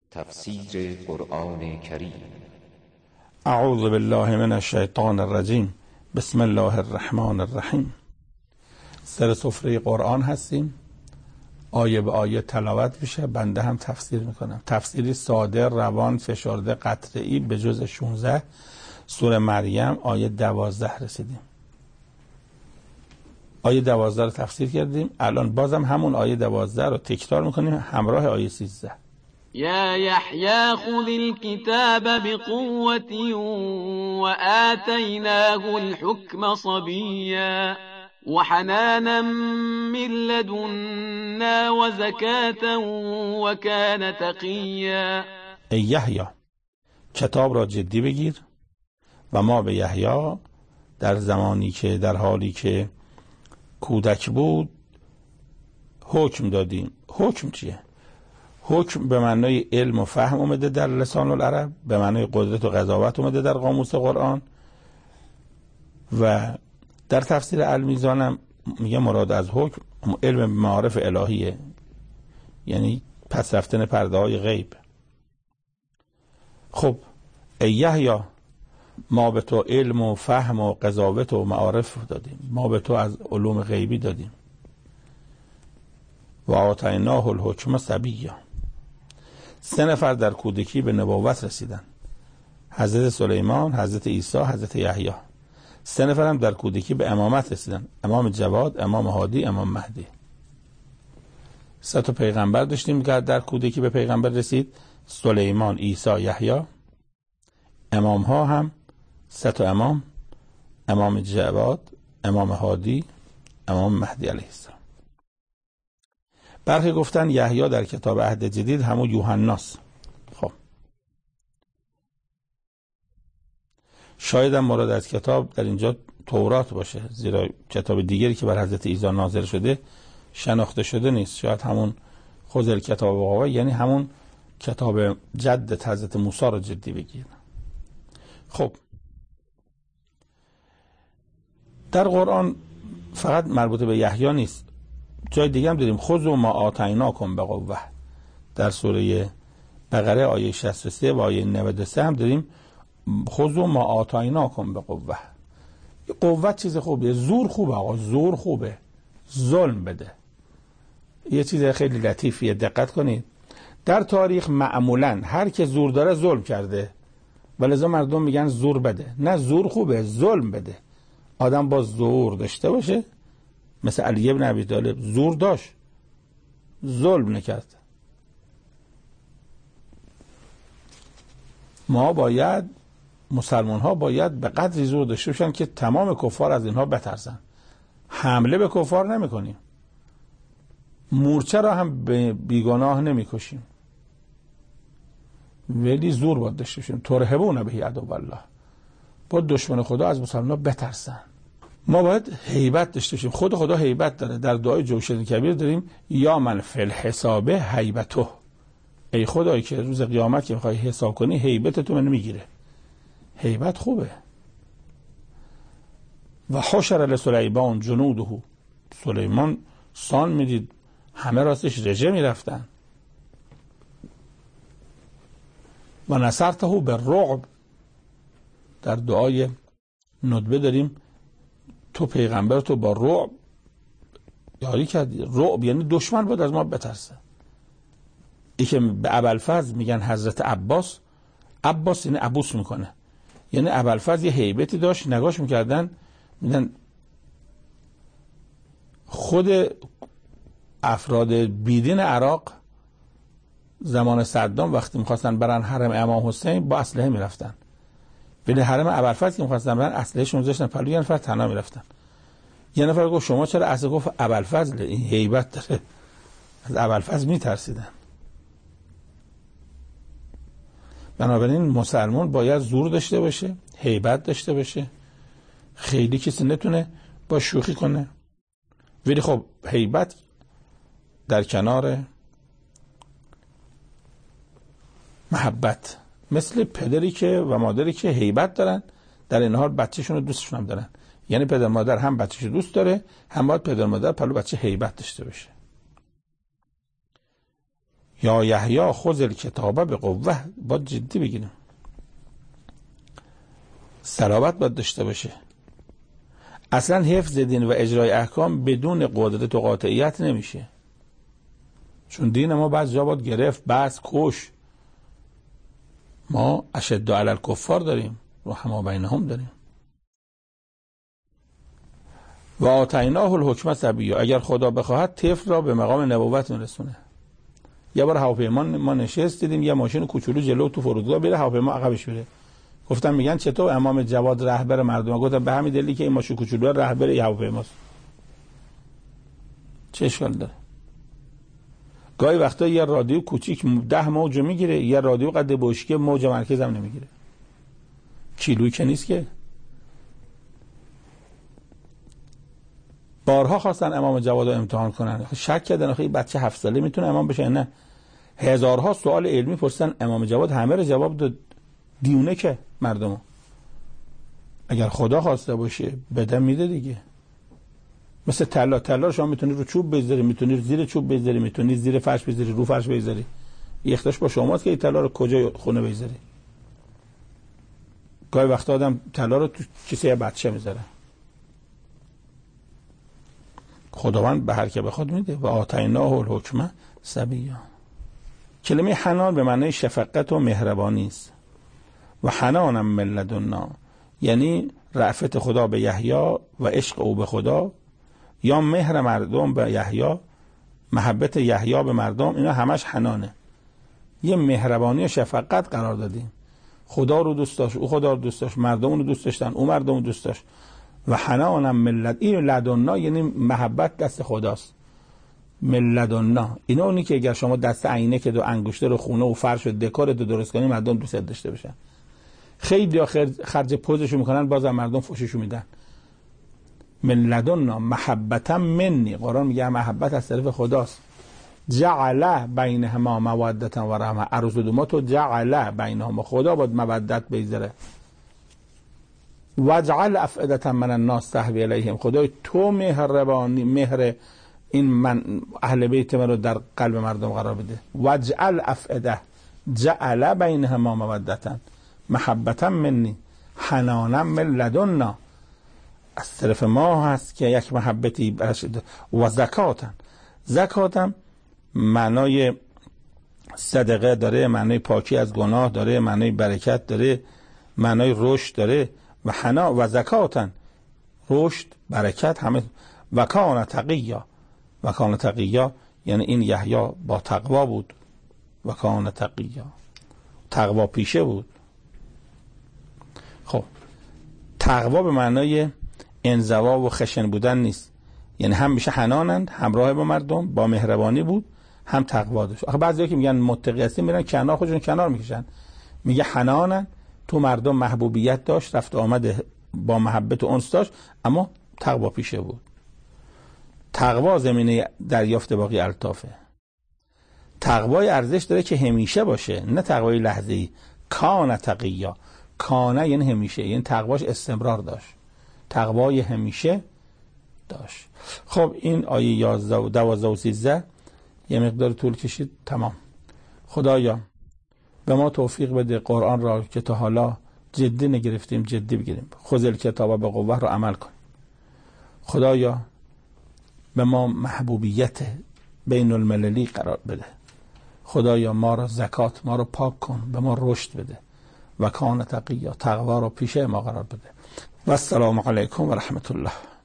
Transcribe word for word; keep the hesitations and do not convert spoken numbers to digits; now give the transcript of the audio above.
تفسیر قرآن کریم. اعوذ بالله من الشیطان الرجیم. بسم الله الرحمن الرحیم. سر سفره قرآن هستیم، آیه به آیه تلاوت میشه، بنده هم تفسیر میکنم. تفسیری ساده، روان، فشرده، قطعی به جز شانزده سوره مریم آیه دوازده رسیدیم. آیه دوازده رو تفسیر کردیم، الان بازم همون آیه دوازده رو تکرار میکنیم همراه آیه سیزده. یا یحیی خذ الكتاب بقوة وآتیناه الحکم صبیا وحنانا من لدنا وزکاة وکان تقیا. ای یحیی، کتاب را جدی بگیر و ما به یحیی در زمانی که در حالی که کودک بود حکم دادیم. حکم چیه؟ حکم به معنای علم و فهم اومده در لسان العرب، به معنای قدرت و قضاوت اومده در قاموس قرآن، و در تفسیر المیزان هم میگه مراد از حکم علم معارف الهیه، یعنی پس رفتن پرده های غیب. خب ای یحیی، ما به تو علم و فهم و قضاوت و معارف دادیم، ما به تو از علوم غیبی دادیم. و آتیناه الحکم صبیا. سه نفر در کودکی به نبوت رسیدن، حضرت سلیمان، حضرت عیسی، حضرت یحیی. سه نفر هم در کودکی به امامت رسیدن، امام جواد، امام هادی، امام مهدی. سه تا پیغمبر داشتیم که در کودکی به پیغمبر رسید، سلیمان، عیسی، یحیی. امام ها هم سه تا امام، امام جواد، امام هادی، امام مهدی علیه السلام. برخی گفتن یحیی در کتاب عهد جدید همون یوحناست. خب شاید هم مراد از کتاب در اینجا تورات باشه، زیرا کتاب دیگری که بر حضرت عیسی نازل شده شناخته شده نیست. شاید همون خود کتاب واقعا، یعنی همون کتاب جد حضرت موسی رو جدی بگیر. خب در قرآن فقط مربوط به یحیی نیست، جای دیگه هم داریم. خذوا ما آتیناکم بقوة. در سوره بقره آیه شصت و سه و آیه نود و سه هم داریم خذوا ما آتیناکم بقوة. قوت چیز خوبیه، زور خوبه آقا، زور خوبه، ظلم بده. یه چیز خیلی لطیفیه، دقت کنید. در تاریخ معمولا هر که زور داره ظلم کرده، ولذا مردم میگن زور بده. نه، زور خوبه، ظلم بده. آدم با زور داشته باشه، مثل علی ابن ابی طالب زور داشت، ظلم نکرد. ما باید، مسلمان ها باید به قدری زور داشته باشن که تمام کفار از اینها بترسن. حمله به کفار نمی کنیم، مورچه را هم به بیگناه نمی کشیم، ولی زور باید داشته باشیم. ترهبون به عدو الله، با دشمن خدا از مسلمان ها بترسن. ما باید هیبت داشته باشیم. خود خدا هیبت داره. در دعای جوشن کبیر داریم یا من فی الحساب هیبته. ای خدایی که روز قیامت که میخوای حساب کنی هیبت تو منو میگیره. هیبت خوبه. و حشر لسلیمان جنوده. سلیمان سان میدید، همه راستش رژه میرفتن. و نصرته بالرعب. در دعای ندبه داریم تو پیغمبر تو با رعب یاری کردی. رعب یعنی دشمن باید از ما بترسه. ای که به ابوالفضل میگن حضرت عباس، عباس یعنی عبوس میکنه، یعنی ابوالفضل یه هیبتی داشت، نگاش میکردن میدن خود افراد بیدین عراق زمان صدام وقتی میخواستن برن حرم امام حسین با اسلحه میرفتن، ولی حرم ابوالفضل که میخواستن برن اسلحه‌شون گذاشتن پلو، یه نفر تنها میرفتن. یه نفر گفت شما چرا اسلحه؟ گفت ابوالفضل این هیبت داره، از ابوالفضل میترسیدن. بنابراین مسلمان باید زور داشته باشه، هیبت داشته باشه. خیلی کسی نتونه با شوخی کنه، ولی خب هیبت در کنار محبت، مثل پدری که و مادری که هیبت دارن، در این حال بچه‌شون رو دوستشون هم دارن. یعنی پدر مادر هم بچه‌شو دوست داره، هم باید پدر مادر پلو بچه هیبت داشته باشه. یا یحیی خذ الکتاب به قوه. باید جدی بگیریم، صلابت باید داشته باشه. اصلا حفظ دین و اجرای احکام بدون قدرت و قاطعیت نمیشه، چون دین ما بعض جا باید گرفت، بس کش. ما اشد علی الکفار داریم، رحما بینهم داریم. و آتیناه الحکم صبیا، اگر خدا بخواهد طفل را به مقام نبوت میرسونه. یه بار هواپیما ما نشست دیدیم یه ماشین کوچولو جلو تو فرودگاه بره، هواپیما عقبش بره. گفتم میگن چطور امام جواد رهبر مردم؟ گفتم به همین دلیلی که این ماشین کوچولو رهبر هواپیماست. چه اشکال داره؟ گاهی وقتا یه رادیو کوچیک ده موج میگیره، یه رادیو قد بشکه موج مرکز هم نمیگیره. کیلویی که نیست که. بارها خواستن امام جواد رو امتحان کنن، شک کردن آخه این بچه هفت ساله میتونه امام بشه؟ نه. هزارها سوال علمی پرسیدن، امام جواد همه رو جواب داد. دیونه که مردمو اگر خدا خواسته باشه بده میده دیگه. مثل طلا، طلا رو شما میتونی رو چوب بذاری، میتونی زیر چوب بذاری، میتونی زیر فرش بذاری، رو فرش بذاری. اختیارش با شماست که این طلا رو کجا خونه بذاری. گاهی وقتا آدم طلا رو تو کیسه بچه میذاره. خداوند به هر که بخواد میده. و آتیناه الحکم صبیا. کلمه حنان به معنای شفقت و مهربانی است. و حنانم من لدنا، یعنی رأفت خدا به یحیی و عشق او به خدا، یا مهر مردم به یحیی، محبت یحیی به مردم، اینا همش حنانه. یه مهربانی و شفقت قرار دادیم. خدا رو دوست داشت، او خدا رو دوست داشت، مردم رو دوست داشتن، او مردم رو دوست داشت. و حنانم ملت، این لدنا یعنی محبت دست خداست. ملدنا اینا اونی که اگر شما دست عینه که دو انگشته رو خونه و فرش و دکور دو درست کنی مردم دوست داشته باشن. خیلی خرج پوزشو میکنن بازم مردم فوششو میدن. ملدنا محبتا منی، قرآن میگه محبت از طرف خداست. جعل بینهما مودتا و رحمه، عروض دوما تو جعل بینهما، خدا باید مودت بیزره. وجعل افئدة من الناس تهوی الیهم، خدای تو مهربانی، مهر این من اهل بیت من رو در قلب مردم قرار بده. وجعل افئده، جعل بینهما مودتا محبتا منی حنانا من لدنا، از طرف ما هست که یک محبتی برشد. و زکاتن، زکاتن معنای صدقه داره، معنای پاکی از گناه داره، معنای برکت داره، معنای رشد داره. و حنا و زکاتن، رشد، برکت، همه. و کان تقیا، و کان تقیا یعنی این یحیی با تقوا بود. و کان تقیا، تقوا پیشه بود. خب تقوا به معنای انزوا و خشن بودن نیست، یعنی هم میشه حنانند، همراه با مردم، با مهربانی بود، هم تقوا داشت. آخه بعضیا که میگن متقی هستیم میرن کنار، خودشون کنار میکشن. میگه حنانند، تو مردم محبوبیت داشت، رفت آمد با محبت و انس داشت، اما تقوا پیشه بود. تقوا زمینه دریافت باقی الطافه. تقوای ارزش داره که همیشه باشه، نه تقوای لحظه‌ای. کان تقیا، کانه یعنی همیشه، یعنی تقواش استمرار داشت، تقوای همیشه داشت. خب این آیه یازده و دوازده و سیزده یه مقدار طول کشید. تمام. خدایا به ما توفیق بده قرآن را که تا حالا جدی نگرفتیم جدی بگیریم. خذ الکتاب به قوه رو عمل کن. خدایا به ما محبوبیت بین المللی قرار بده. خدایا ما را زکات، ما را پاک کن، به ما رشد بده. و کان تقیا، تقوا را پیشه ما قرار بده. و السلام علیکم و رحمت الله.